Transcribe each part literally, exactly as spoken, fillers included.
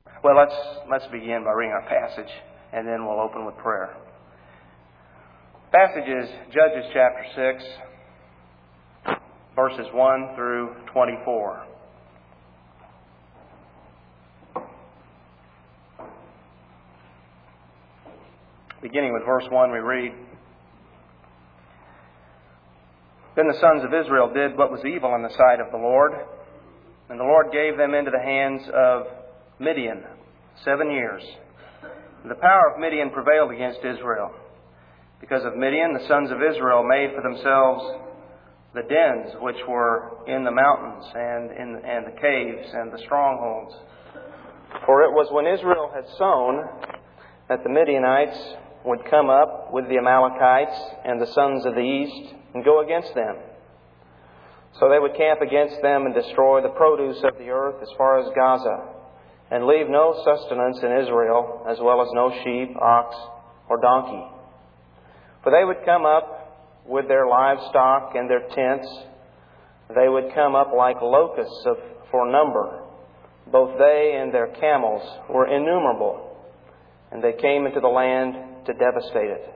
Well, let's let's begin by reading our passage, and then we'll open with prayer. Passage is Judges chapter six, verses one through twenty-four. Beginning with verse one, we read, Then the sons of Israel did what was evil in the sight of the Lord, and the Lord gave them into the hands of Midian seven years. And the power of Midian prevailed against Israel. Because of Midian, the sons of Israel made for themselves the dens which were in the mountains and in and the caves and the strongholds. For it was when Israel had sown that the Midianites would come up with the Amalekites and the sons of the east and go against them. So they would camp against them and destroy the produce of the earth as far as Gaza, and leave no sustenance in Israel, as well as no sheep, ox, or donkey. For they would come up with their livestock and their tents. They would come up like locusts of, for number. Both they and their camels were innumerable, and they came into the land to devastate it.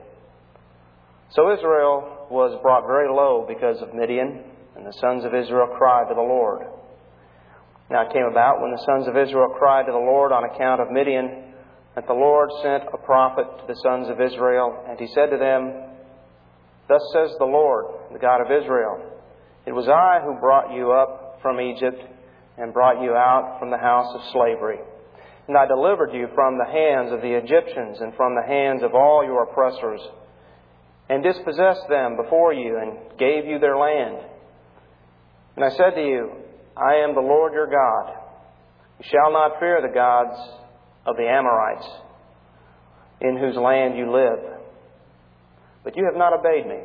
So Israel was brought very low because of Midian, and the sons of Israel cried to the Lord. Now it came about, when the sons of Israel cried to the Lord on account of Midian, that the Lord sent a prophet to the sons of Israel, and he said to them, Thus says the Lord, the God of Israel, It was I who brought you up from Egypt, and brought you out from the house of slavery. And I delivered you from the hands of the Egyptians, and from the hands of all your oppressors, and dispossessed them before you, and gave you their land. And I said to you, I am the Lord your God. You shall not fear the gods of the Amorites, in whose land you live. But you have not obeyed me.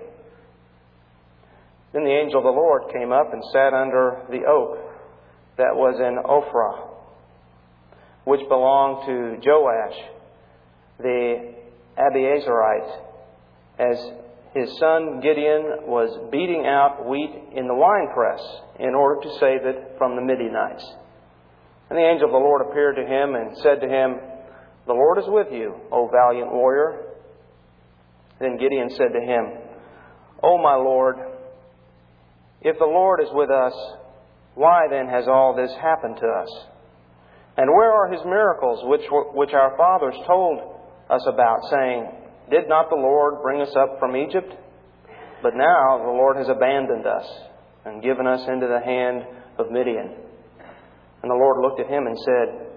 Then the angel of the Lord came up and sat under the oak that was in Ophrah, which belonged to Joash the Abiezrite, as his son Gideon was beating out wheat in the winepress in order to save it from the Midianites. And the angel of the Lord appeared to him and said to him, The Lord is with you, O valiant warrior. Then Gideon said to him, O my Lord, if the Lord is with us, why then has all this happened to us? And where are his miracles which, which our fathers told us about, saying, Did not the Lord bring us up from Egypt? But now the Lord has abandoned us and given us into the hand of Midian. And the Lord looked at him and said,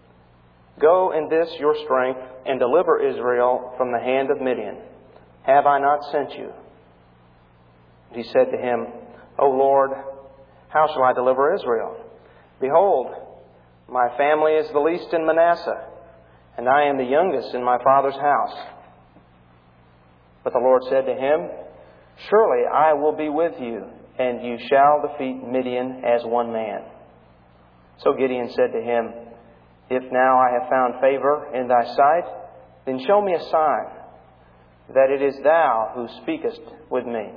Go in this your strength and deliver Israel from the hand of Midian. Have I not sent you? And he said to him, O Lord, how shall I deliver Israel? Behold, my family is the least in Manasseh, and I am the youngest in my father's house. But the Lord said to him, Surely I will be with you, and you shall defeat Midian as one man. So Gideon said to him, If now I have found favor in thy sight, then show me a sign that it is thou who speakest with me.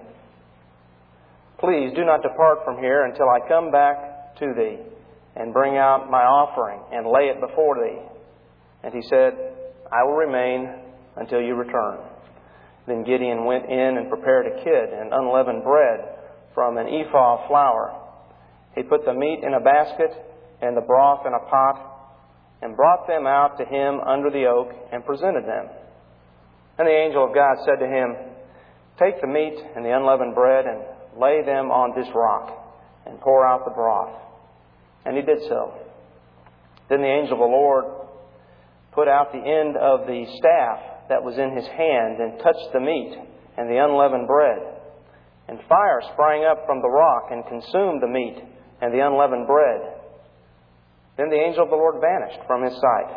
Please do not depart from here until I come back to thee, and bring out my offering, and lay it before thee. And he said, I will remain until you return. Then Gideon went in and prepared a kid and unleavened bread from an ephah of flour. He put the meat in a basket and the broth in a pot, and brought them out to him under the oak and presented them. And the angel of God said to him, Take the meat and the unleavened bread and lay them on this rock, and pour out the broth. And he did so. Then the angel of the Lord put out the end of the staff that was in his hand, and touched the meat and the unleavened bread. And fire sprang up from the rock and consumed the meat and the unleavened bread. Then the angel of the Lord vanished from his sight.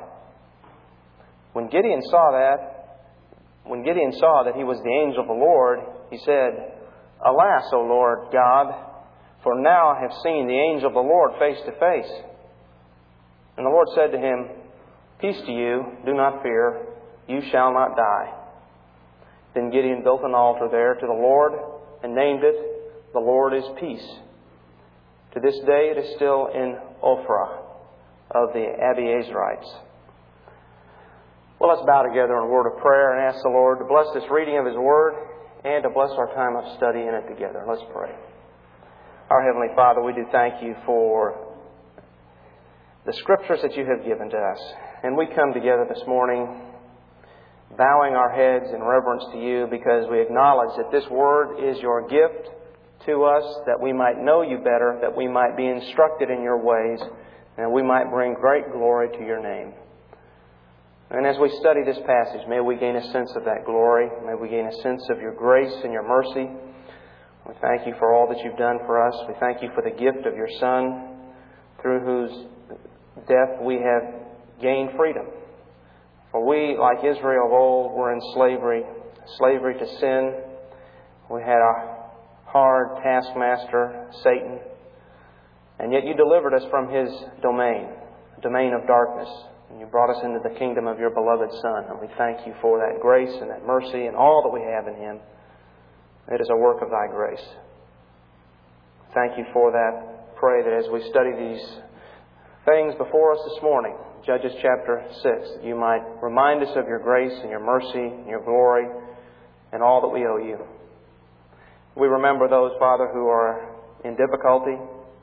When Gideon saw that, when Gideon saw that he was the angel of the Lord, he said, Alas, O Lord God, for now I have seen the angel of the Lord face to face. And the Lord said to him, Peace to you, do not fear. You shall not die. Then Gideon built an altar there to the Lord and named it, The Lord is Peace. To this day it is still in Ophrah of the Abiezrites. Well, let's bow together in a word of prayer and ask the Lord to bless this reading of His Word and to bless our time of study in it together. Let's pray. Our Heavenly Father, we do thank You for the Scriptures that You have given to us. And we come together this morning bowing our heads in reverence to You because we acknowledge that this Word is Your gift to us, that we might know You better, that we might be instructed in Your ways, and we might bring great glory to Your name. And as we study this passage, may we gain a sense of that glory. May we gain a sense of Your grace and Your mercy. We thank You for all that You've done for us. We thank You for the gift of Your Son, through whose death we have gained freedom. For we, like Israel of old, were in slavery, slavery to sin. We had a hard taskmaster, Satan. And yet You delivered us from his domain, a domain of darkness. And You brought us into the kingdom of Your beloved Son. And we thank You for that grace and that mercy and all that we have in Him. It is a work of Thy grace. Thank You for that. Pray that as we study these things before us this morning, Judges chapter six, that You might remind us of Your grace and Your mercy and Your glory and all that we owe You. We remember those, Father, who are in difficulty,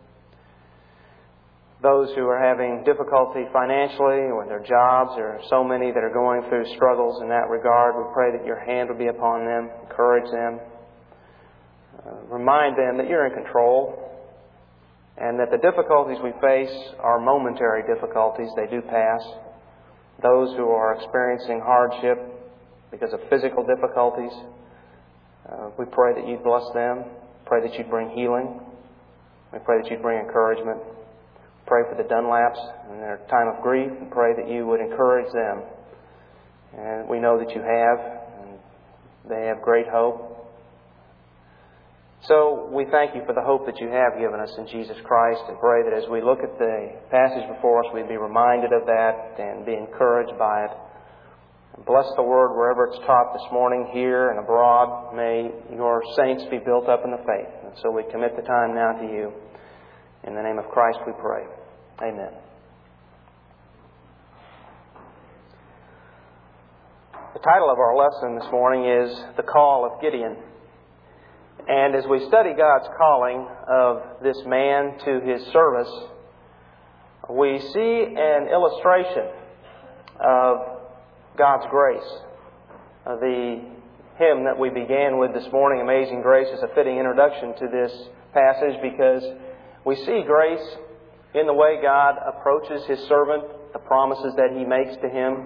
those who are having difficulty financially or in their jobs. There are so many that are going through struggles in that regard. We pray that Your hand would be upon them, encourage them, uh, remind them that You're in control, and that the difficulties we face are momentary difficulties. They do pass. Those who are experiencing hardship because of physical difficulties, uh, we pray that You'd bless them. Pray that You'd bring healing. We pray that You'd bring encouragement. Pray for the Dunlaps in their time of grief, and pray that You would encourage them. And we know that You have, and they have great hope. So we thank You for the hope that You have given us in Jesus Christ, and pray that as we look at the passage before us, we'd be reminded of that and be encouraged by it. And bless the Word wherever it's taught this morning, here and abroad. May Your saints be built up in the faith. And so we commit the time now to You. In the name of Christ we pray. Amen. The title of our lesson this morning is The Call of Gideon. And as we study God's calling of this man to his service, we see an illustration of God's grace. Uh, the hymn that we began with this morning, Amazing Grace, is a fitting introduction to this passage because we see grace in the way God approaches His servant, the promises that He makes to him.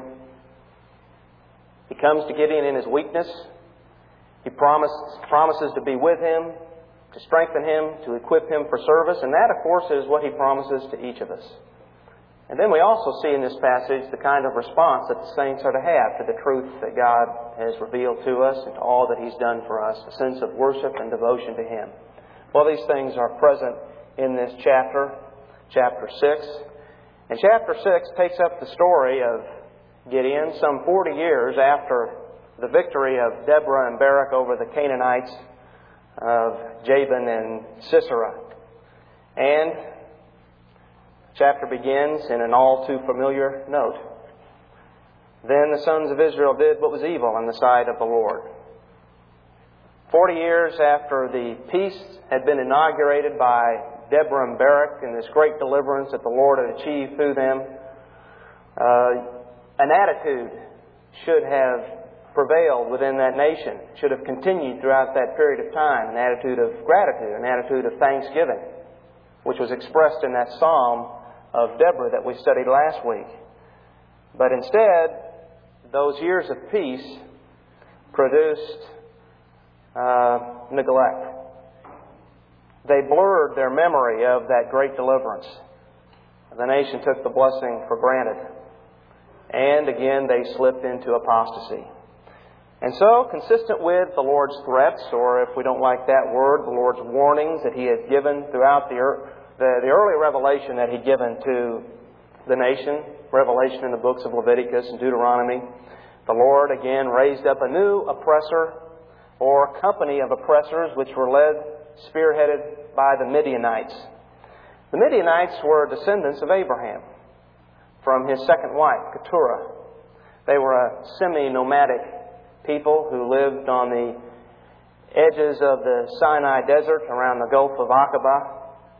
He comes to Gideon in his weakness. He promise, promises to be with him, to strengthen him, to equip him for service. And that, of course, is what He promises to each of us. And then we also see in this passage the kind of response that the saints are to have to the truth that God has revealed to us and to all that He's done for us, a sense of worship and devotion to Him. Well, these things are present in this chapter, chapter six. And chapter six takes up the story of Gideon some forty years after the victory of Deborah and Barak over the Canaanites of Jabin and Sisera. And chapter begins in an all too familiar note. Then the sons of Israel did what was evil in the sight of the Lord. Forty years after the peace had been inaugurated by Deborah and Barak and this great deliverance that the Lord had achieved through them, uh, an attitude should have prevailed within that nation, should have continued throughout that period of time, an attitude of gratitude, an attitude of thanksgiving, which was expressed in that psalm of Deborah that we studied last week. But instead, those years of peace produced uh, neglect. They blurred their memory of that great deliverance. The nation took the blessing for granted. And again, they slipped into apostasy. And so, consistent with the Lord's threats, or if we don't like that word, the Lord's warnings that He had given throughout the, the, the early revelation that He'd given to the nation, revelation in the books of Leviticus and Deuteronomy, the Lord again raised up a new oppressor, or company of oppressors, which were led, spearheaded by the Midianites. The Midianites were descendants of Abraham. from his second wife, Keturah. They were a semi-nomadic people who lived on the edges of the Sinai Desert around the Gulf of Aqaba.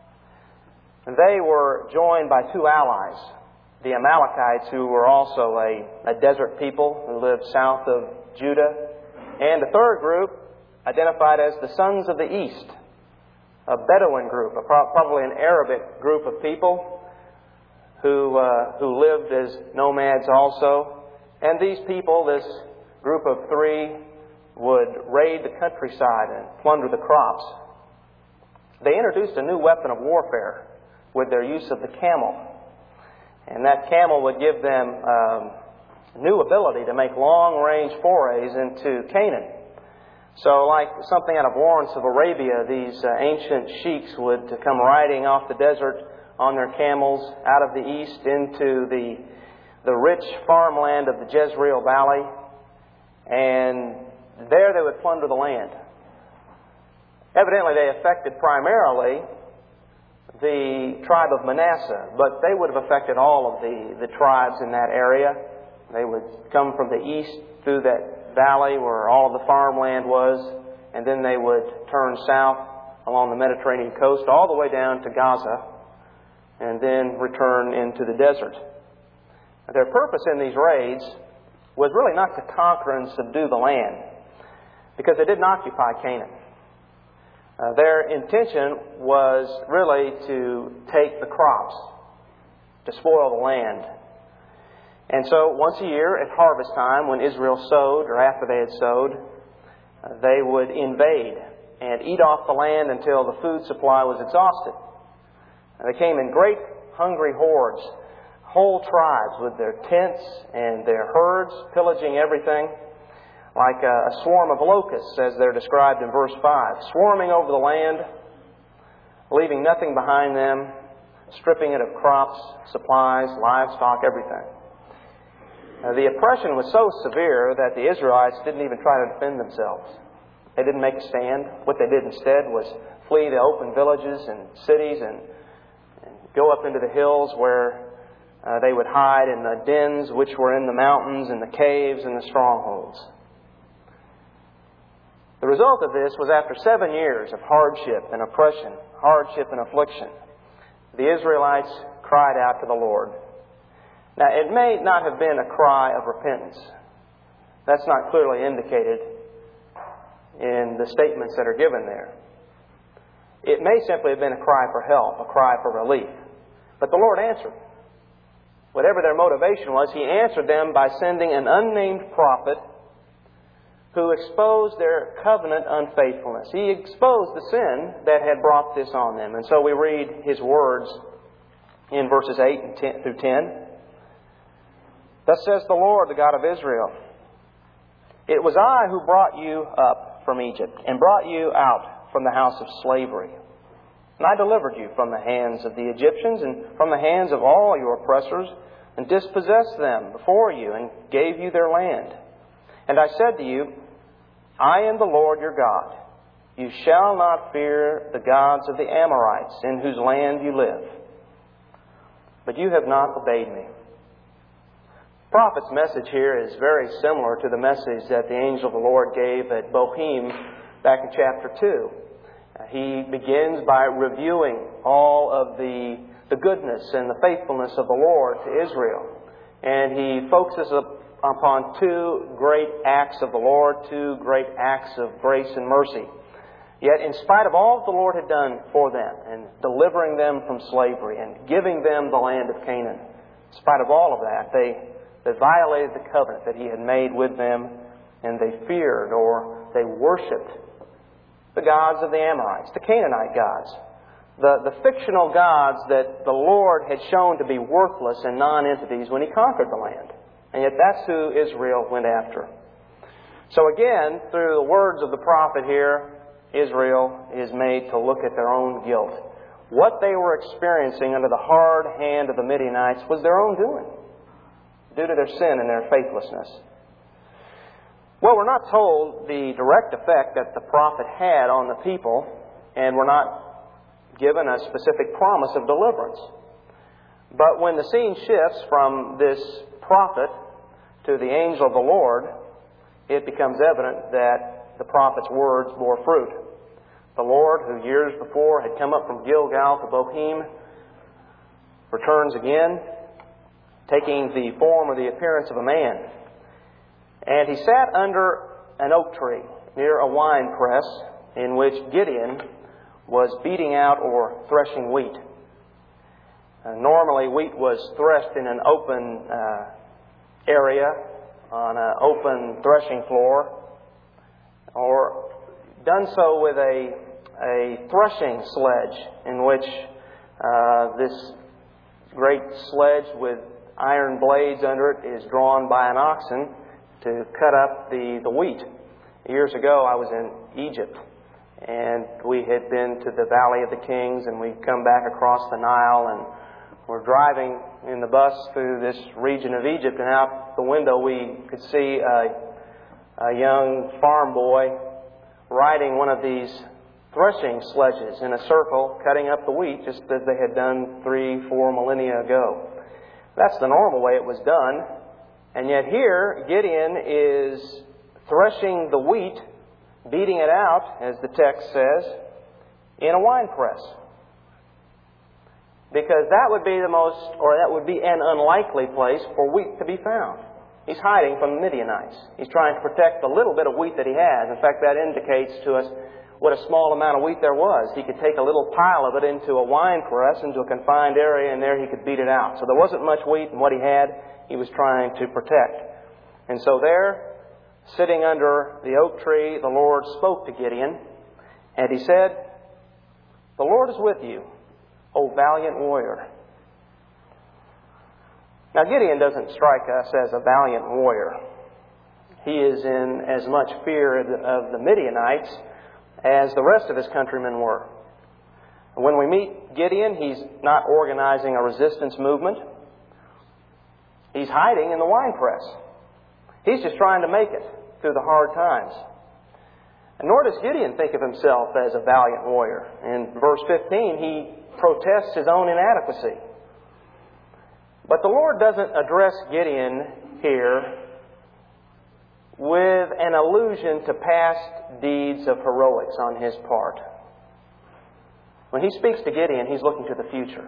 And they were joined by two allies, the Amalekites, who were also a, a desert people who lived south of Judah, and a third group identified as the Sons of the East, a Bedouin group, a pro- probably an Arabic group of people who uh, who lived as nomads also. And these people, this group of three, would raid the countryside and plunder the crops. They introduced a new weapon of warfare with their use of the camel. And that camel would give them um, new ability to make long-range forays into Canaan. So like something out of Lawrence of Arabia, these uh, ancient sheiks would come riding off the desert on their camels out of the east into the, the rich farmland of the Jezreel Valley. And there they would plunder the land. Evidently they affected primarily the tribe of Manasseh, but they would have affected all of the, the tribes in that area. They would come from the east through that valley where all of the farmland was, and then they would turn south along the Mediterranean coast all the way down to Gaza, and then return into the desert. Their purpose in these raids was really not to conquer and subdue the land, because they didn't occupy Canaan. Uh, their intention was really to take the crops, to spoil the land. And so once a year at harvest time, when Israel sowed, or after they had sowed, uh, they would invade and eat off the land until the food supply was exhausted. And they came in great hungry hordes, whole tribes with their tents and their herds, pillaging everything, like a, a swarm of locusts, as they're described in verse five, swarming over the land, leaving nothing behind them, stripping it of crops, supplies, livestock, everything. Uh, the oppression was so severe that the Israelites didn't even try to defend themselves. They didn't make a stand. What they did instead was flee to open villages and cities and, and go up into the hills where uh, they would hide in the dens which were in the mountains and the caves and the strongholds. The result of this was after seven years of hardship and oppression, hardship and affliction, the Israelites cried out to the Lord. Now, it may not have been a cry of repentance. That's not clearly indicated in the statements that are given there. It may simply have been a cry for help, a cry for relief. But the Lord answered. Whatever their motivation was, He answered them by sending an unnamed prophet who exposed their covenant unfaithfulness. He exposed the sin that had brought this on them. And so we read His words in verses eight and ten through ten. Thus says the Lord, the God of Israel, it was I who brought you up from Egypt and brought you out from the house of slavery. And I delivered you from the hands of the Egyptians and from the hands of all your oppressors, and dispossessed them before you and gave you their land. And I said to you, I am the Lord your God. You shall not fear the gods of the Amorites in whose land you live. But you have not obeyed me. The prophet's message here is very similar to the message that the angel of the Lord gave at Bochim back in chapter two. He begins by reviewing all of the, the goodness and the faithfulness of the Lord to Israel. And he focuses upon two great acts of the Lord, two great acts of grace and mercy. Yet in spite of all that the Lord had done for them, and delivering them from slavery, and giving them the land of Canaan, in spite of all of that, they They violated the covenant that He had made with them, and they feared or they worshipped the gods of the Amorites, the Canaanite gods, the, the fictional gods that the Lord had shown to be worthless and non-entities when He conquered the land. And yet that's who Israel went after. So again, through the words of the prophet here, Israel is made to look at their own guilt. What they were experiencing under the hard hand of the Midianites was their own doing, due to their sin and their faithlessness. Well, we're not told the direct effect that the prophet had on the people, and we're not given a specific promise of deliverance. But when the scene shifts from this prophet to the angel of the Lord, it becomes evident that the prophet's words bore fruit. The Lord, who years before had come up from Gilgal to Bochim, returns again, taking the form or the appearance of a man. And he sat under an oak tree near a wine press in which Gideon was beating out or threshing wheat. Uh, normally, wheat was threshed in an open uh, area on an open threshing floor, or done so with a, a threshing sledge in which uh, this great sledge with iron blades under it is drawn by an oxen to cut up the, the wheat. Years ago, I was in Egypt, and we had been to the Valley of the Kings, and we'd come back across the Nile, and we're driving in the bus through this region of Egypt, and out the window we could see a, a young farm boy riding one of these threshing sledges in a circle, cutting up the wheat, just as they had done three, four millennia ago. That's the normal way it was done. And yet here, Gideon is threshing the wheat, beating it out, as the text says, in a wine press. Because that would be the most, or that would be an unlikely place for wheat to be found. He's hiding from the Midianites. He's trying to protect the little bit of wheat that he has. In fact, that indicates to us what a small amount of wheat there was. He could take a little pile of it into a wine press, into a confined area, and there he could beat it out. So there wasn't much wheat, and what he had, he was trying to protect. And so there, sitting under the oak tree, the Lord spoke to Gideon, and He said, "The Lord is with you, O valiant warrior." Now, Gideon doesn't strike us as a valiant warrior. He is in as much fear of the Midianites as the rest of his countrymen were. When we meet Gideon, he's not organizing a resistance movement. He's hiding in the wine press. He's just trying to make it through the hard times. And nor does Gideon think of himself as a valiant warrior. In verse fifteen, he protests his own inadequacy. But the Lord doesn't address Gideon here with an allusion to past deeds of heroics on his part. When he speaks to Gideon, he's looking to the future.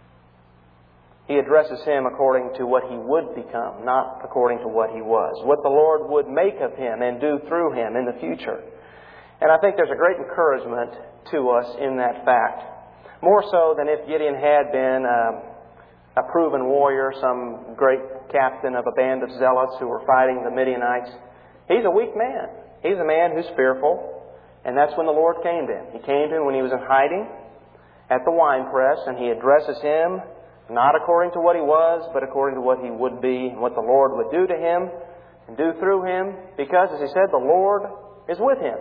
He addresses him according to what he would become, not according to what he was. What the Lord would make of him and do through him in the future. And I think there's a great encouragement to us in that fact. More so than if Gideon had been a, a proven warrior, some great captain of a band of zealots who were fighting the Midianites. He's a weak man. He's a man who's fearful. And that's when the Lord came to him. He came to him when he was in hiding at the wine press, and He addresses him not according to what he was, but according to what he would be and what the Lord would do to him and do through him, because, as he said, the Lord is with him.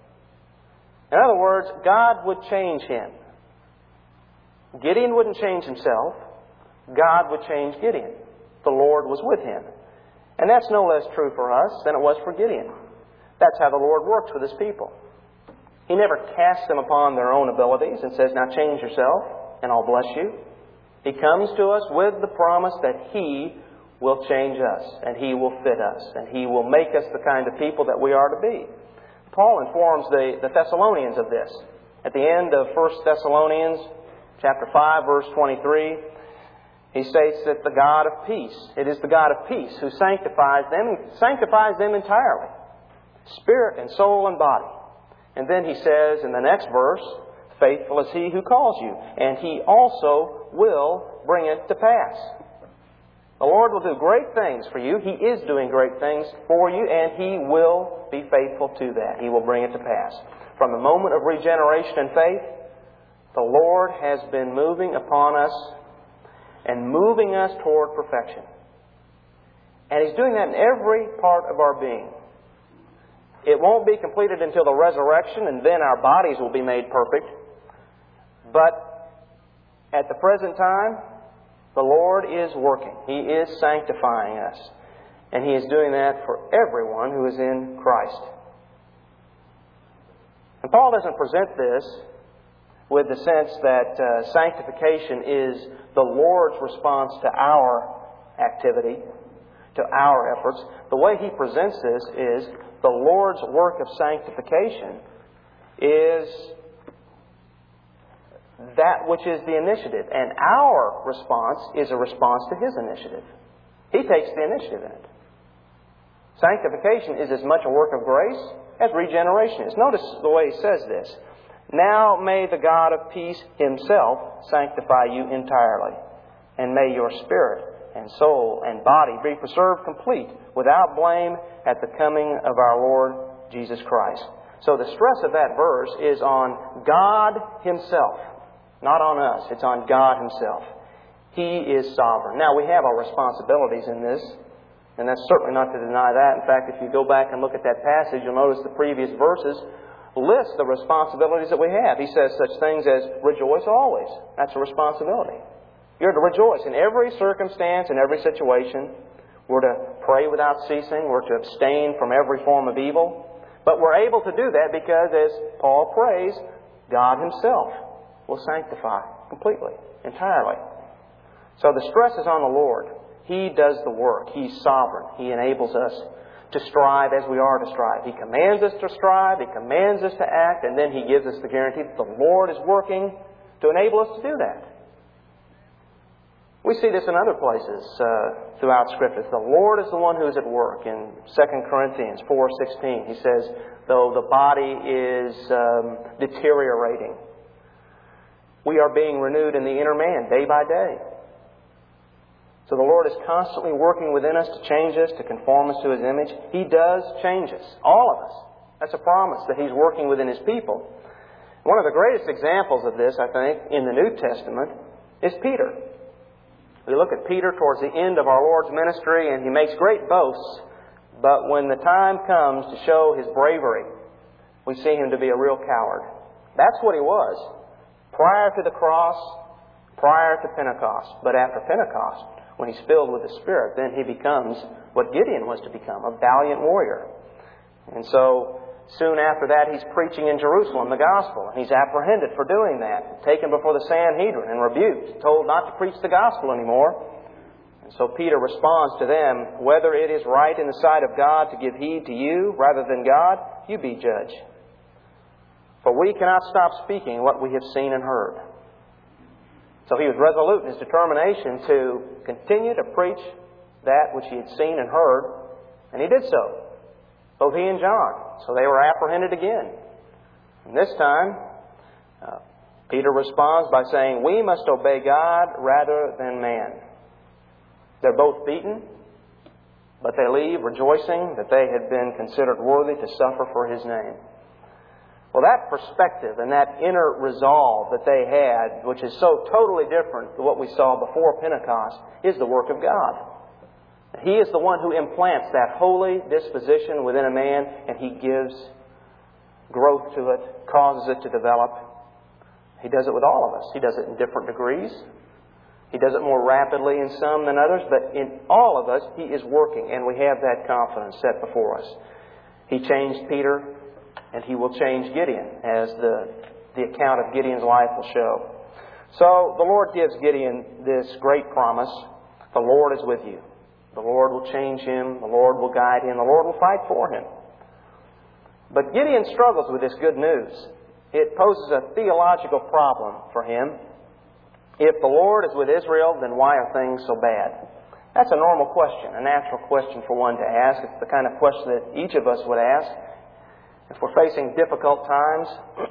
In other words, God would change him. Gideon wouldn't change himself. God would change Gideon. The Lord was with him. And that's no less true for us than it was for Gideon. That's how the Lord works with His people. He never casts them upon their own abilities and says, "Now change yourself and I'll bless you." He comes to us with the promise that He will change us and He will fit us and He will make us the kind of people that we are to be. Paul informs the, the Thessalonians of this. At the end of First Thessalonians chapter five, verse twenty-three, he states that the God of peace, it is the God of peace who sanctifies them, sanctifies them entirely, spirit and soul and body. And then he says in the next verse, "Faithful is He who calls you, and He also will bring it to pass." The Lord will do great things for you. He is doing great things for you, and He will be faithful to that. He will bring it to pass. From the moment of regeneration and faith, the Lord has been moving upon us and moving us toward perfection. And He's doing that in every part of our being. It won't be completed until the resurrection, and then our bodies will be made perfect. But at the present time, the Lord is working. He is sanctifying us. And He is doing that for everyone who is in Christ. And Paul doesn't present this with the sense that uh, sanctification is the Lord's response to our activity, to our efforts. The way he presents this is the Lord's work of sanctification is that which is the initiative, and our response is a response to his initiative. He takes the initiative in it. Sanctification is as much a work of grace as regeneration is. Notice the way he says this. Now may the God of peace himself sanctify you entirely, and may your spirit and soul and body be preserved complete, without blame, at the coming of our Lord Jesus Christ. So the stress of that verse is on God himself, not on us. It's on God himself. He is sovereign. Now, we have our responsibilities in this, and that's certainly not to deny that. In fact, if you go back and look at that passage, you'll notice the previous verses list the responsibilities that we have. He says such things as rejoice always. That's a responsibility. You're to rejoice in every circumstance, in every situation. We're to pray without ceasing. We're to abstain from every form of evil. But we're able to do that because, as Paul prays, God himself will sanctify completely, entirely. So the stress is on the Lord. He does the work. He's sovereign. He enables us to strive as we are to strive. He commands us to strive. He commands us to act. And then He gives us the guarantee that the Lord is working to enable us to do that. We see this in other places uh, throughout Scripture. The Lord is the one who is at work. In Second Corinthians four sixteen, He says, though the body is um, deteriorating, we are being renewed in the inner man day by day. So the Lord is constantly working within us to change us, to conform us to His image. He does change us, all of us. That's a promise that He's working within His people. One of the greatest examples of this, I think, in the New Testament is Peter. We look at Peter towards the end of our Lord's ministry, and he makes great boasts. But when the time comes to show his bravery, we see him to be a real coward. That's what he was prior to the cross, prior to Pentecost. But after Pentecost, when he's filled with the Spirit, then he becomes what Gideon was to become, a valiant warrior. And so soon after that, he's preaching in Jerusalem the gospel. And he's apprehended for doing that, taken before the Sanhedrin and rebuked, told not to preach the gospel anymore. And so Peter responds to them, whether it is right in the sight of God to give heed to you rather than God, you be judge. For we cannot stop speaking what we have seen and heard. So he was resolute in his determination to continue to preach that which he had seen and heard, and he did so. Both he and John. So they were apprehended again. And this time, uh, Peter responds by saying, we must obey God rather than man. They're both beaten, but they leave rejoicing that they had been considered worthy to suffer for His name. Well, that perspective and that inner resolve that they had, which is so totally different than what we saw before Pentecost, is the work of God. He is the one who implants that holy disposition within a man, and He gives growth to it, causes it to develop. He does it with all of us. He does it in different degrees. He does it more rapidly in some than others, but in all of us, He is working, and we have that confidence set before us. He changed Peter, and He will change Gideon, as the, the account of Gideon's life will show. So the Lord gives Gideon this great promise. The Lord is with you. The Lord will change him. The Lord will guide him. The Lord will fight for him. But Gideon struggles with this good news. It poses a theological problem for him. If the Lord is with Israel, then why are things so bad? That's a normal question, a natural question for one to ask. It's the kind of question that each of us would ask. If we're facing difficult times,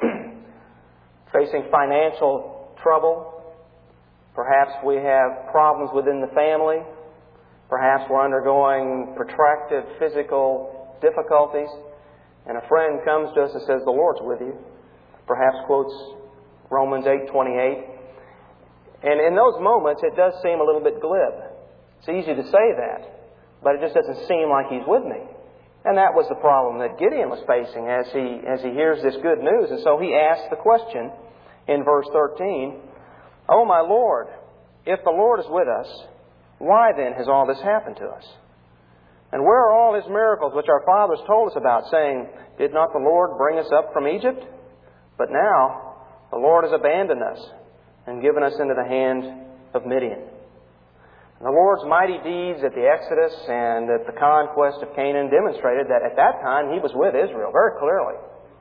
facing financial trouble, perhaps we have problems within the family, perhaps we're undergoing protracted physical difficulties, and a friend comes to us and says, the Lord's with you. Perhaps quotes Romans eight twenty-eight. And in those moments, it does seem a little bit glib. It's easy to say that, but it just doesn't seem like He's with me. And that was the problem that Gideon was facing as he, as he hears this good news. And so he asks the question in verse thirteen, O my Lord, if the Lord is with us, why then has all this happened to us? And where are all His miracles which our fathers told us about, saying, did not the Lord bring us up from Egypt? But now The Lord has abandoned us and given us into the hand of Midian. And the Lord's mighty deeds at the Exodus and at the conquest of Canaan demonstrated that at that time He was with Israel very clearly.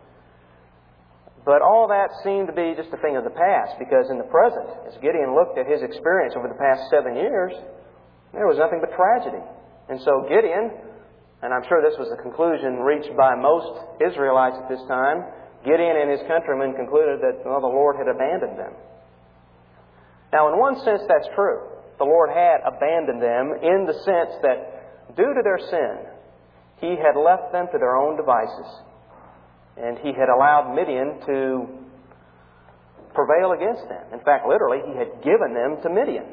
But all that seemed to be just a thing of the past, because in the present, as Gideon looked at his experience over the past seven years, there was nothing but tragedy. And so Gideon, and I'm sure this was the conclusion reached by most Israelites at this time, Gideon and his countrymen concluded that, well, the Lord had abandoned them. Now, in one sense, that's true. The Lord had abandoned them in the sense that, due to their sin, He had left them to their own devices. And He had allowed Midian to prevail against them. In fact, literally, He had given them to Midian.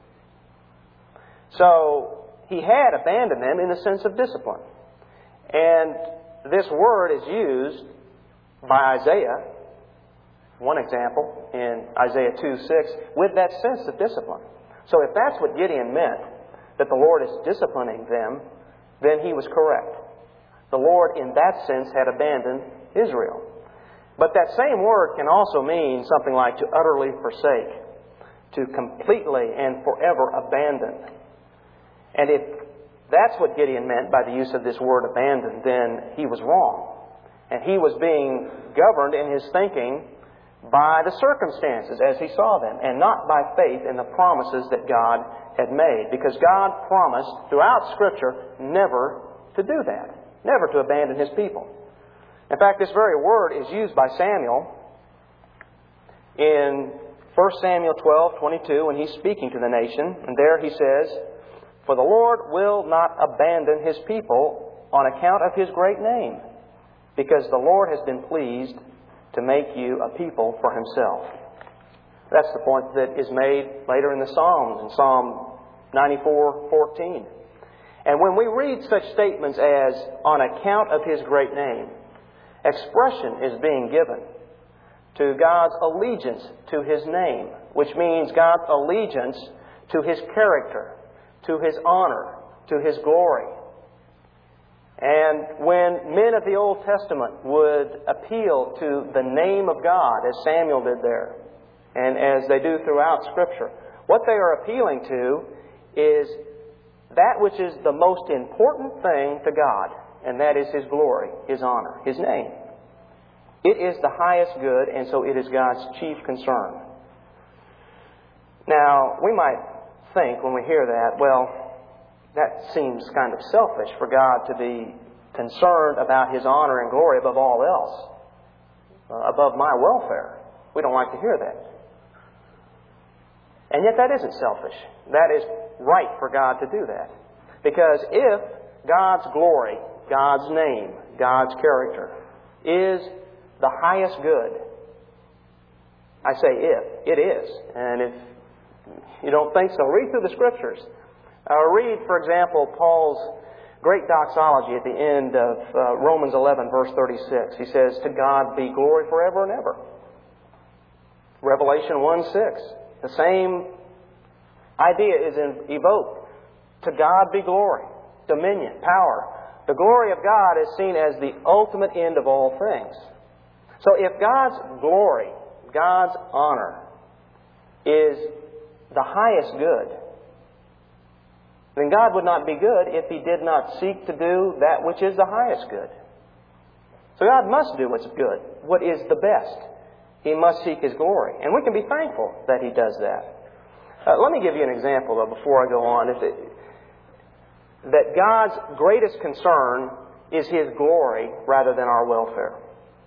So, He had abandoned them in the sense of discipline. And this word is used by Isaiah, one example, in Isaiah two six, with that sense of discipline. So if that's what Gideon meant, that the Lord is disciplining them, then he was correct. The Lord, in that sense, had abandoned Israel. But that same word can also mean something like to utterly forsake, to completely and forever abandon. And if that's what Gideon meant by the use of this word abandon, then he was wrong. And he was being governed in his thinking by the circumstances as he saw them, and not by faith in the promises that God had made. Because God promised throughout Scripture never to do that, never to abandon His people. In fact, this very word is used by Samuel in First Samuel twelve twenty-two when he's speaking to the nation. And there he says, "For the Lord will not abandon His people on account of His great name, because the Lord has been pleased to make you a people for Himself." That's the point that is made later in the Psalms, in Psalm ninety-four fourteen. And when we read such statements as, "on account of His great name," expression is being given to God's allegiance to His name, which means God's allegiance to His character, to His honor, to His glory. And when men of the Old Testament would appeal to the name of God, as Samuel did there, and as they do throughout Scripture, what they are appealing to is that which is the most important thing to God, and that is His glory, His honor, His name. It is the highest good, and so it is God's chief concern. Now, we might think when we hear that, well, that seems kind of selfish for God to be concerned about His honor and glory above all else, uh, above my welfare. We don't like to hear that. And yet that isn't selfish. That is right for God to do that. Because if God's glory, God's name, God's character is the highest good, I say if, it is. And if you don't think so, read through the Scriptures. Uh, read, for example, Paul's great doxology at the end of uh, Romans eleven, verse thirty-six. He says, "To God be glory forever and ever." Revelation one six. The same idea is in, evoked. To God be glory, dominion, power. The glory of God is seen as the ultimate end of all things. So if God's glory, God's honor, is the highest good, then God would not be good if He did not seek to do that which is the highest good. So God must do what's good, what is the best. He must seek His glory. And we can be thankful that He does that. Uh, let me give you an example, though, before I go on. If it, that God's greatest concern is His glory rather than our welfare.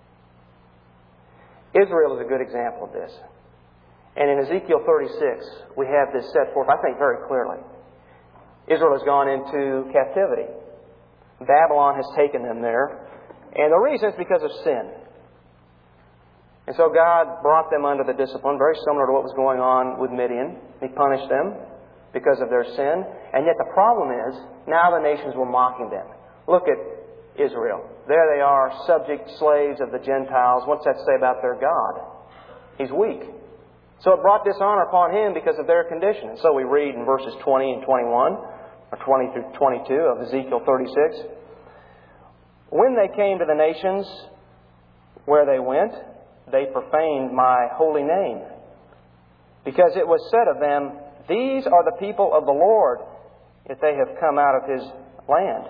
Israel is a good example of this. And in Ezekiel thirty-six, we have this set forth, I think, very clearly. Israel has gone into captivity. Babylon has taken them there. And the reason is because of sin. And so God brought them under the discipline, very similar to what was going on with Midian. He punished them because of their sin. And yet the problem is, now the nations were mocking them. Look at Israel. There they are, subject slaves of the Gentiles. What's that say about their God? He's weak. So it brought dishonor upon Him because of their condition. And so we read in verses twenty and twenty-one, or twenty through twenty-two of Ezekiel thirty-six. "When they came to the nations where they went, they profaned my holy name. Because it was said of them, these are the people of the Lord, if they have come out of His land.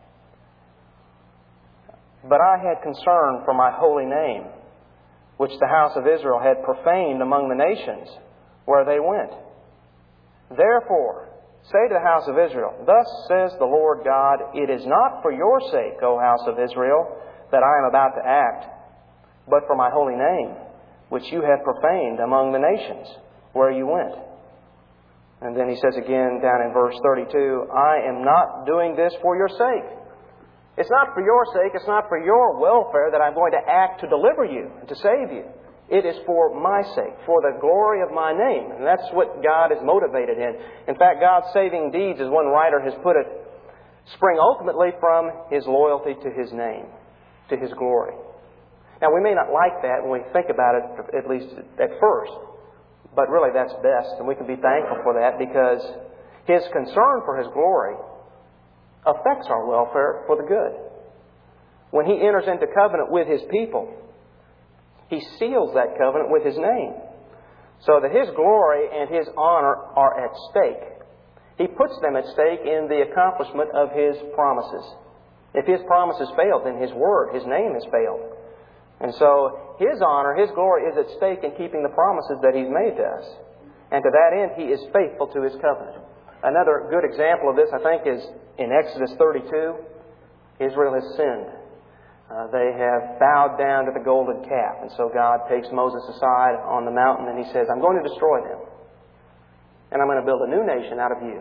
But I had concern for my holy name, which the house of Israel had profaned among the nations where they went. Therefore, say to the house of Israel, thus says the Lord God, it is not for your sake, O house of Israel, that I am about to act, but for my holy name, which you have profaned among the nations where you went. And then he says again down in verse thirty-two, I am not doing this for your sake. It's not for your sake, it's not for your welfare that I'm going to act to deliver you and to save you. It is for my sake, for the glory of my name. And that's what God is motivated in. In fact, God's saving deeds, as one writer has put it, spring ultimately from His loyalty to His name, to His glory. Now, we may not like that when we think about it, at least at first, but really that's best, and we can be thankful for that because His concern for His glory affects our welfare for the good. When He enters into covenant with His people, He seals that covenant with His name, so that His glory and His honor are at stake. He puts them at stake in the accomplishment of His promises. If His promises failed, then His word, His name has failed. And so His honor, His glory is at stake in keeping the promises that He's made to us. And to that end, He is faithful to His covenant. Another good example of this, I think, is in Exodus thirty-two. Israel has sinned. Uh, they have bowed down to the golden calf. And so God takes Moses aside on the mountain and He says, I'm going to destroy them. And I'm going to build a new nation out of you.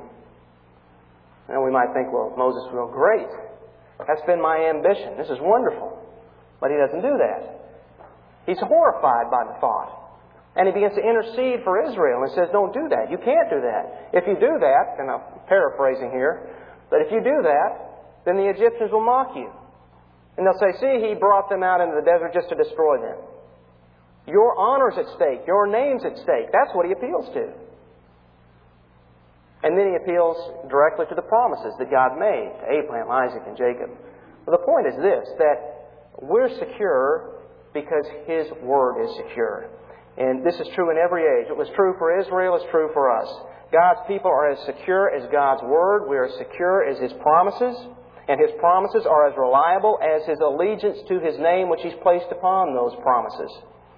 And we might think, well, Moses, well, great. That's been my ambition. This is wonderful. But he doesn't do that. He's horrified by the thought. And he begins to intercede for Israel and says, don't do that. You can't do that. If you do that, and I'm paraphrasing here, but if you do that, then the Egyptians will mock you. And they'll say, see, he brought them out into the desert just to destroy them. Your honor's at stake. Your name's at stake. That's what he appeals to. And then he appeals directly to the promises that God made to Abraham, Isaac, and Jacob. Well, the point is this, that we're secure because His Word is secure. And this is true in every age. It was true for Israel, it's true for us. God's people are as secure as God's Word. We are as secure as His promises. And His promises are as reliable as His allegiance to His name, which He's placed upon those promises.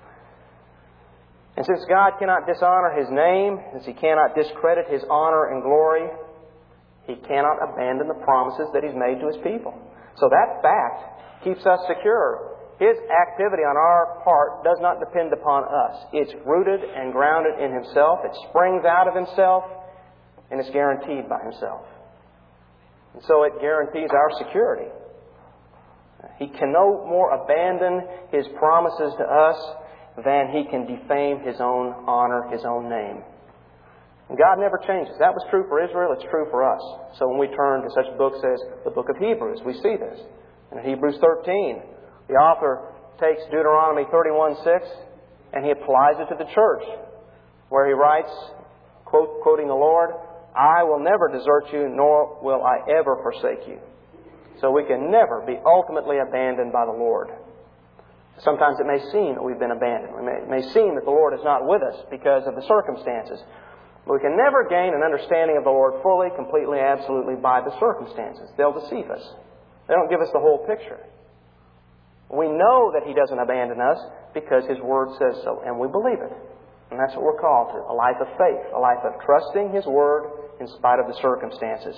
And since God cannot dishonor His name, since He cannot discredit His honor and glory, He cannot abandon the promises that He's made to His people. So that fact keeps us secure. His activity on our part does not depend upon us. It's rooted and grounded in Himself. It springs out of Himself, and it's guaranteed by Himself. And so it guarantees our security. He can no more abandon His promises to us than He can defame His own honor, His own name. And God never changes. That was true for Israel. It's true for us. So when we turn to such books as the book of Hebrews, we see this. In Hebrews thirteen, the author takes Deuteronomy thirty-one six and he applies it to the church, where he writes, quote, quoting the Lord, I will never desert you, nor will I ever forsake you. So we can never be ultimately abandoned by the Lord. Sometimes it may seem that we've been abandoned. It may, it may seem that the Lord is not with us because of the circumstances. But we can never gain an understanding of the Lord fully, completely, absolutely by the circumstances. They'll deceive us. They don't give us the whole picture. We know that He doesn't abandon us because His Word says so, and we believe it. And that's what we're called to, a life of faith, a life of trusting His Word in spite of the circumstances.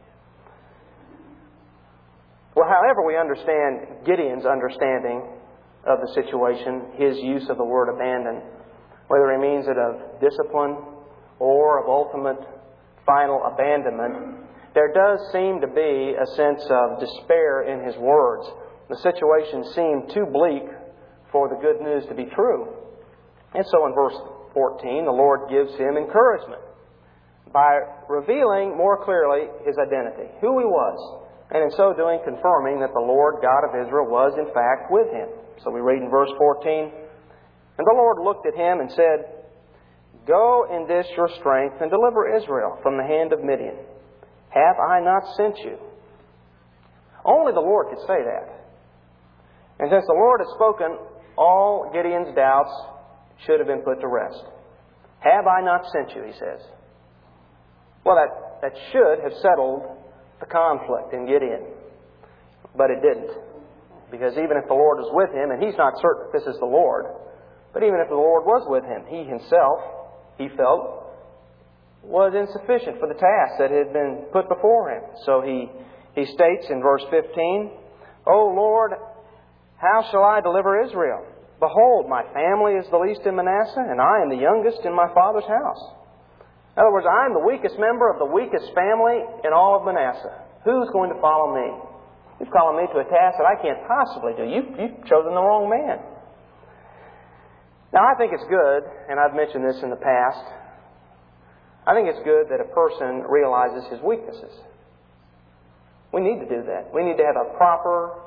Well, however we understand Gideon's understanding of the situation, his use of the word abandon, whether he means it of discipline or of ultimate final abandonment, there does seem to be a sense of despair in his words. The situation seemed too bleak for the good news to be true. And so in verse fourteen, the Lord gives him encouragement by revealing more clearly His identity, who He was, and in so doing confirming that the Lord God of Israel was in fact with him. So we read in verse fourteen, and the Lord looked at him and said, Go in this your strength and deliver Israel from the hand of Midian. Have I not sent you? Only the Lord could say that. And since the Lord had spoken all Gideon's doubts should have been put to rest. Have I not sent you, he says. Well, that, that should have settled the conflict in Gideon. But it didn't. Because even if the Lord was with him, and he's not certain this is the Lord, but even if the Lord was with him, he himself, he felt, was insufficient for the task that had been put before him. So he, he states in verse fifteen, O Lord, how shall I deliver Israel? Behold, my family is the least in Manasseh, and I am the youngest in my father's house. In other words, I am the weakest member of the weakest family in all of Manasseh. Who's going to follow me? You've called me to a task that I can't possibly do. You, you've chosen the wrong man. Now, I think it's good, and I've mentioned this in the past, I think it's good that a person realizes his weaknesses. We need to do that. We need to have a proper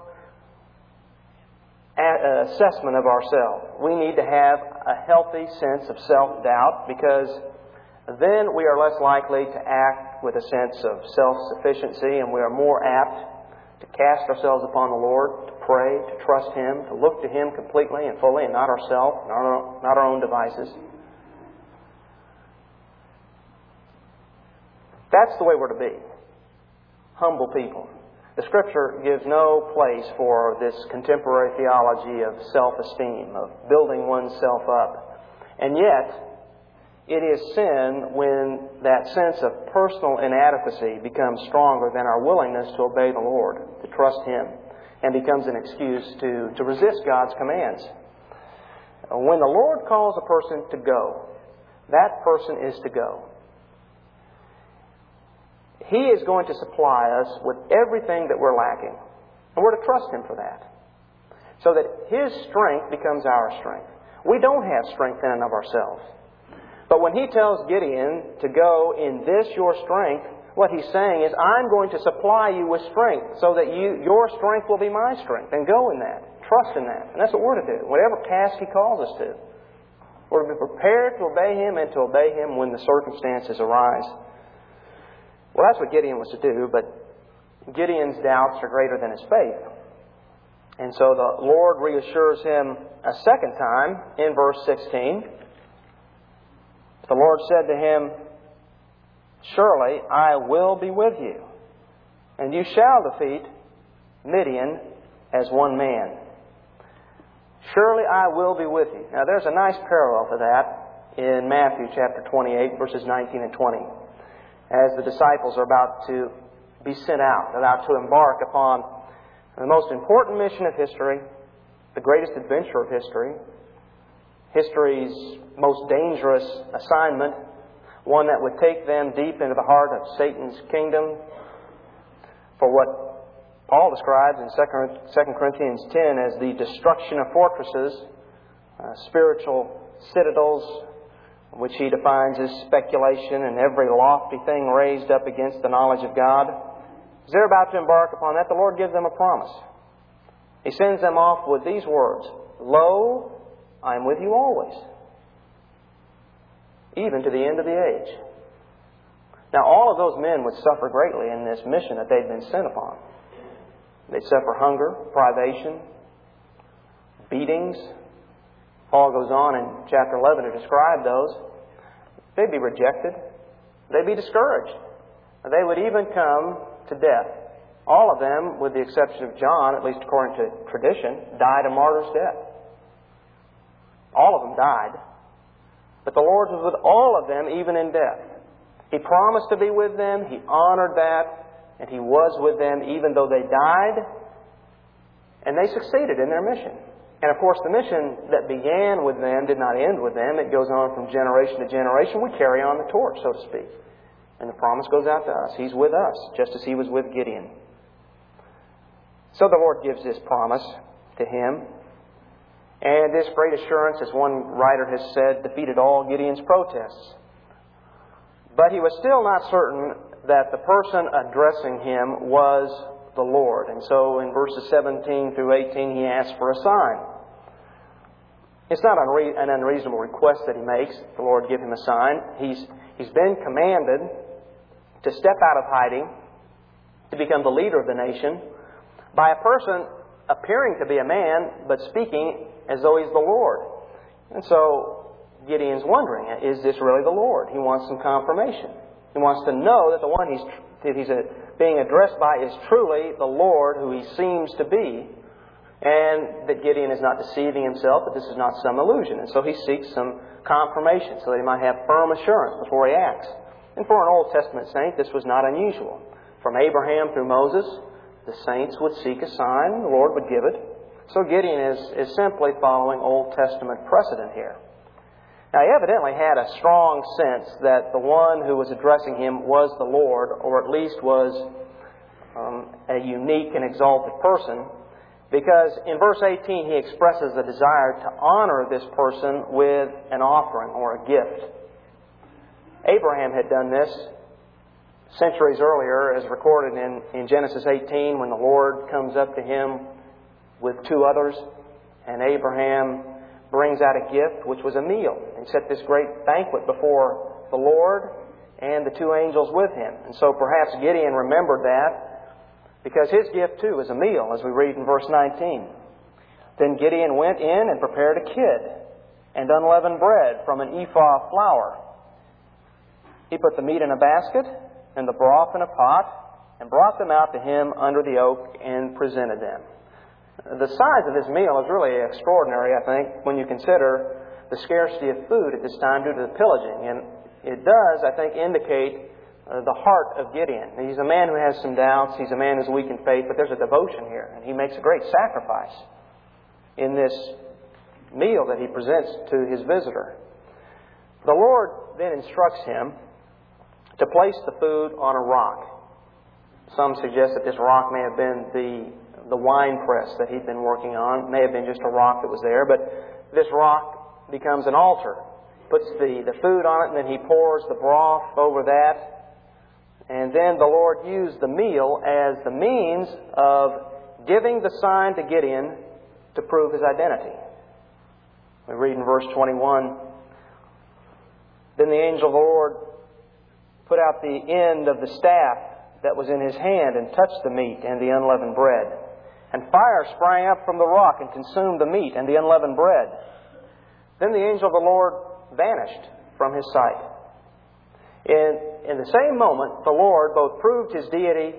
assessment of ourselves. We need to have a healthy sense of self-doubt, because then we are less likely to act with a sense of self-sufficiency, and we are more apt to cast ourselves upon the Lord, to pray, to trust Him, to look to Him completely and fully, and not ourselves, not our, not our own devices. That's the way we're to be. Humble people. The Scripture gives no place for this contemporary theology of self-esteem, of building oneself up. And yet, it is sin when that sense of personal inadequacy becomes stronger than our willingness to obey the Lord, to trust Him, and becomes an excuse to, to resist God's commands. When the Lord calls a person to go, that person is to go. He is going to supply us with everything that we're lacking. And we're to trust Him for that. So that His strength becomes our strength. We don't have strength in and of ourselves. But when He tells Gideon to go in this your strength, what He's saying is, I'm going to supply you with strength so that you, your strength will be my strength. And go in that. Trust in that. And that's what we're to do. Whatever task He calls us to. We're to be prepared to obey Him and to obey Him when the circumstances arise. Well, that's what Gideon was to do, but Gideon's doubts are greater than his faith. And so the Lord reassures him a second time in verse sixteen. The Lord said to him, Surely I will be with you, and you shall defeat Midian as one man. Surely I will be with you. Now there's a nice parallel to that in Matthew chapter twenty-eight, verses nineteen and twenty. As the disciples are about to be sent out, about to embark upon the most important mission of history, the greatest adventure of history, history's most dangerous assignment, one that would take them deep into the heart of Satan's kingdom, for what Paul describes in Second Corinthians ten as the destruction of fortresses, uh, spiritual citadels, which he defines as speculation and every lofty thing raised up against the knowledge of God. As they're about to embark upon that, the Lord gives them a promise. He sends them off with these words, Lo, I am with you always, even to the end of the age. Now, all of those men would suffer greatly in this mission that they'd been sent upon. They'd suffer hunger, privation, beatings. Paul goes on in chapter eleven to describe those. They'd be rejected. They'd be discouraged. They would even come to death. All of them, with the exception of John, at least according to tradition, died a martyr's death. All of them died. But the Lord was with all of them, even in death. He promised to be with them. He honored that. And He was with them even though they died. And they succeeded in their mission. And of course, the mission that began with them did not end with them. It goes on from generation to generation. We carry on the torch, so to speak. And the promise goes out to us. He's with us, just as He was with Gideon. So the Lord gives this promise to him. And this great assurance, as one writer has said, defeated all Gideon's protests. But he was still not certain that the person addressing him was the Lord. And so in verses seventeen through eighteen, he asks for a sign. It's not unre- an unreasonable request that he makes. The Lord give him a sign. He's, he's been commanded to step out of hiding, to become the leader of the nation, by a person appearing to be a man, but speaking as though he's the Lord. And so Gideon's wondering, is this really the Lord? He wants some confirmation. He wants to know that the one he's, that he's a, being addressed by is truly the Lord who he seems to be, and that Gideon is not deceiving himself, that this is not some illusion. And so he seeks some confirmation so that he might have firm assurance before he acts. And for an Old Testament saint, this was not unusual. From Abraham through Moses, the saints would seek a sign, and the Lord would give it. So Gideon is, is simply following Old Testament precedent here. Now, he evidently had a strong sense that the one who was addressing him was the Lord, or at least was um, a unique and exalted person, because in verse eighteen he expresses a desire to honor this person with an offering or a gift. Abraham had done this centuries earlier, as recorded in, in Genesis eighteen, when the Lord comes up to him with two others, and Abraham brings out a gift, which was a meal. He set this great banquet before the Lord and the two angels with him. And so perhaps Gideon remembered that, because his gift too was a meal, as we read in verse nineteen. Then Gideon went in and prepared a kid and unleavened bread from an ephah of flour. He put the meat in a basket and the broth in a pot, and brought them out to him under the oak and presented them. The size of this meal is really extraordinary, I think, when you consider the scarcity of food at this time due to the pillaging. And it does, I think, indicate uh, the heart of Gideon. He's a man who has some doubts. He's a man who's weak in faith, but there's a devotion here. And he makes a great sacrifice in this meal that he presents to his visitor. The Lord then instructs him to place the food on a rock. Some suggest that this rock may have been the the wine press that he'd been working on. It may have been just a rock that was there, but this rock becomes an altar. Puts the, the food on it, and then he pours the broth over that. And then the Lord used the meal as the means of giving the sign to Gideon to prove his identity. We read in verse twenty-one, Then the angel of the Lord put out the end of the staff that was in his hand and touched the meat and the unleavened bread. And fire sprang up from the rock and consumed the meat and the unleavened bread. Then the angel of the Lord vanished from his sight. In, in the same moment, the Lord both proved his deity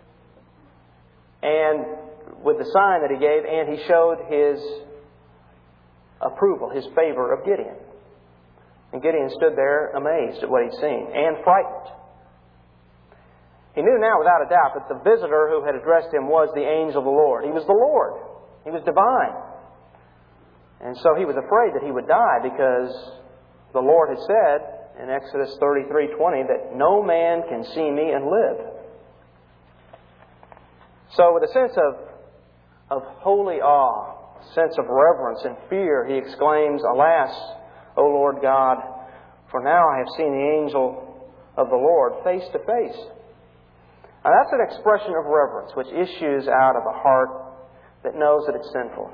and with the sign that he gave, and he showed his approval, his favor of Gideon. And Gideon stood there amazed at what he'd seen and frightened. He knew now without a doubt that the visitor who had addressed him was the angel of the Lord. He was the Lord. He was divine. And so he was afraid that he would die, because the Lord had said in Exodus thirty-three twenty that no man can see me and live. So with a sense of, of holy awe, a sense of reverence and fear, he exclaims, Alas, O Lord God, for now I have seen the angel of the Lord face to face. Now that's an expression of reverence which issues out of a heart that knows that it's sinful.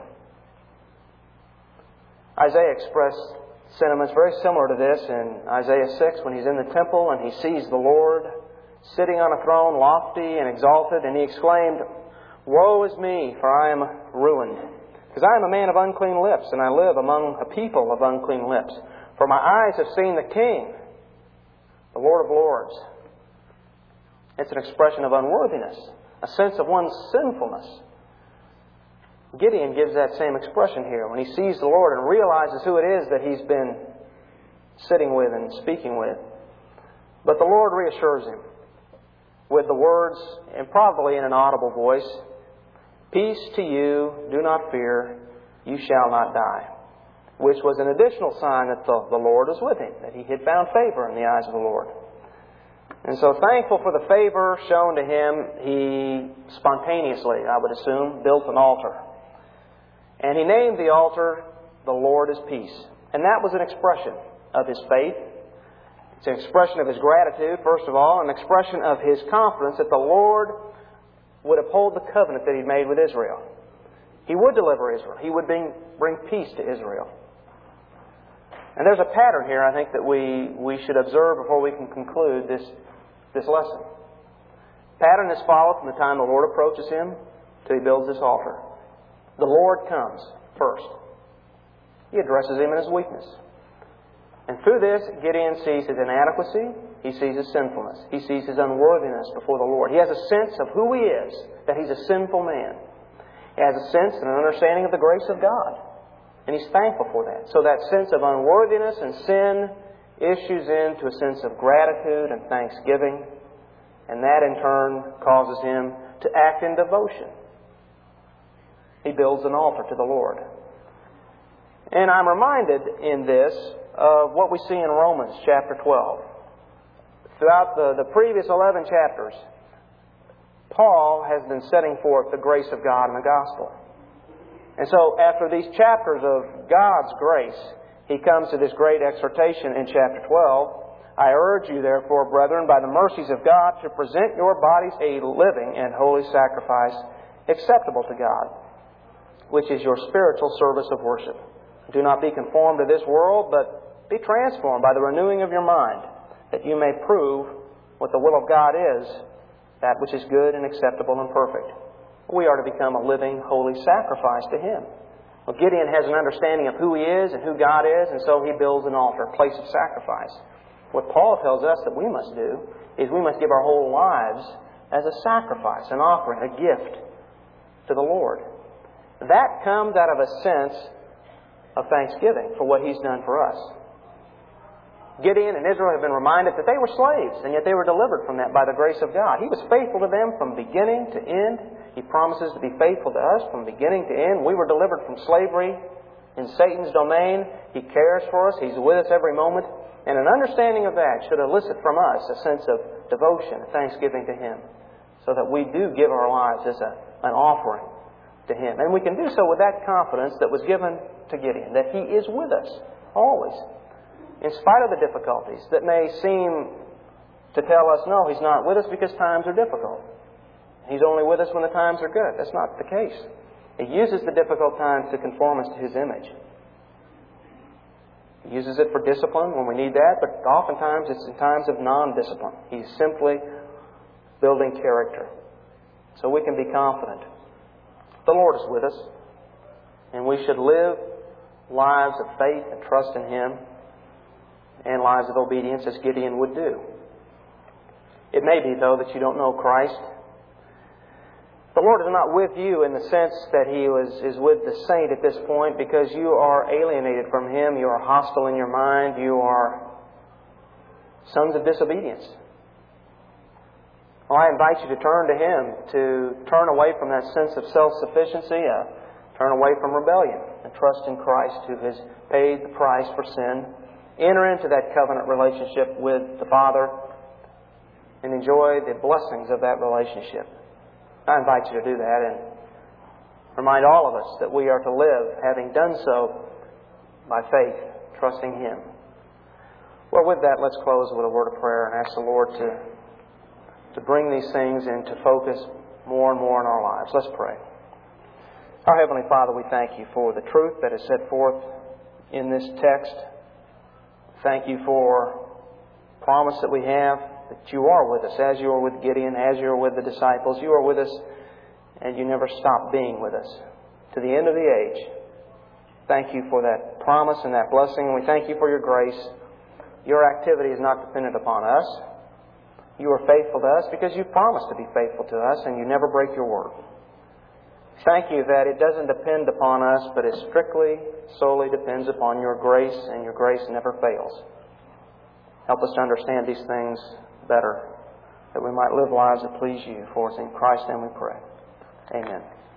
Isaiah expressed sentiments very similar to this in Isaiah six, when he's in the temple and he sees the Lord sitting on a throne, lofty and exalted, and he exclaimed, Woe is me, for I am ruined, because I am a man of unclean lips, and I live among a people of unclean lips. For my eyes have seen the King, the Lord of Lords. It's an expression of unworthiness, a sense of one's sinfulness. Gideon gives that same expression here when he sees the Lord and realizes who it is that he's been sitting with and speaking with. But the Lord reassures him with the words, and probably in an audible voice, Peace to you, do not fear, you shall not die. Which was an additional sign that the, the Lord was with him, that he had found favor in the eyes of the Lord. And so, thankful for the favor shown to him, he spontaneously, I would assume, built an altar. And he named the altar, The Lord is Peace. And that was an expression of his faith. It's an expression of his gratitude, first of all, an expression of his confidence that the Lord would uphold the covenant that He'd made with Israel. He would deliver Israel. He would bring, bring peace to Israel. And there's a pattern here, I think, that we, we should observe before we can conclude this, this lesson. Pattern is followed from the time the Lord approaches him till he builds this altar. the Lord comes first. He addresses him in his weakness. And through this, Gideon sees his inadequacy. He sees his sinfulness. He sees his unworthiness before the Lord. He has a sense of who he is, that he's a sinful man. He has a sense and an understanding of the grace of God. And he's thankful for that. So that sense of unworthiness and sin issues into a sense of gratitude and thanksgiving. And that in turn causes him to act in devotion. He builds an altar to the Lord. And I'm reminded in this of what we see in Romans chapter twelve. Throughout the, the previous eleven chapters, Paul has been setting forth the grace of God in the gospel. And so after these chapters of God's grace, he comes to this great exhortation in chapter twelve. I urge you, therefore, brethren, by the mercies of God, to present your bodies a living and holy sacrifice acceptable to God, which is your spiritual service of worship. Do not be conformed to this world, but be transformed by the renewing of your mind, that you may prove what the will of God is, that which is good and acceptable and perfect. We are to become a living, holy sacrifice to Him. Well, Gideon has an understanding of who he is and who God is, and so he builds an altar, a place of sacrifice. What Paul tells us that we must do is we must give our whole lives as a sacrifice, an offering, a gift to the Lord. That comes out of a sense of thanksgiving for what He's done for us. Gideon and Israel have been reminded that they were slaves, and yet they were delivered from that by the grace of God. He was faithful to them from beginning to end. He promises to be faithful to us from beginning to end. We were delivered from slavery in Satan's domain. He cares for us. He's with us every moment. And an understanding of that should elicit from us a sense of devotion and thanksgiving to Him, so that we do give our lives as a, an offering to Him. And we can do so with that confidence that was given to Gideon, that He is with us always, in spite of the difficulties that may seem to tell us, no, He's not with us because times are difficult. He's only with us when the times are good. That's not the case. He uses the difficult times to conform us to His image. He uses it for discipline when we need that, but oftentimes it's in times of non-discipline. He's simply building character. So we can be confident. The Lord is with us, and we should live lives of faith and trust in Him, and lives of obedience as Gideon would do. It may be, though, that you don't know Christ. The Lord is not with you in the sense that He was, is with the saint at this point, because you are alienated from Him, you are hostile in your mind, you are sons of disobedience. Well, I invite you to turn to Him, to turn away from that sense of self-sufficiency, uh, turn away from rebellion, and trust in Christ who has paid the price for sin. Enter into that covenant relationship with the Father and enjoy the blessings of that relationship. I invite you to do that and remind all of us that we are to live, having done so by faith, trusting Him. Well, with that, let's close with a word of prayer and ask the Lord to, to bring these things into focus more and more in our lives. Let's pray. Our Heavenly Father, we thank You for the truth that is set forth in this text. Thank You for the promise that we have, that You are with us, as You are with Gideon, as You are with the disciples. You are with us, and You never stop being with us to the end of the age. Thank You for that promise and that blessing, and we thank You for Your grace. Your activity is not dependent upon us. You are faithful to us because You promised to be faithful to us, and You never break Your word. Thank You that it doesn't depend upon us, but it strictly, solely depends upon Your grace, and Your grace never fails. Help us to understand these things better, that we might live lives that please You. For it's in Christ's name we pray. Amen.